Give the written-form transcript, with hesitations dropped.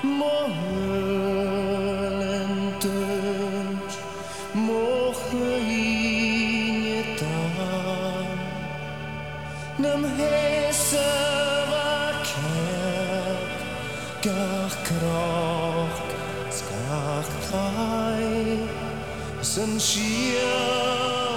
Molentős, mohlyietaan, nem hiszem kert, gar krach, skach tai, sen schier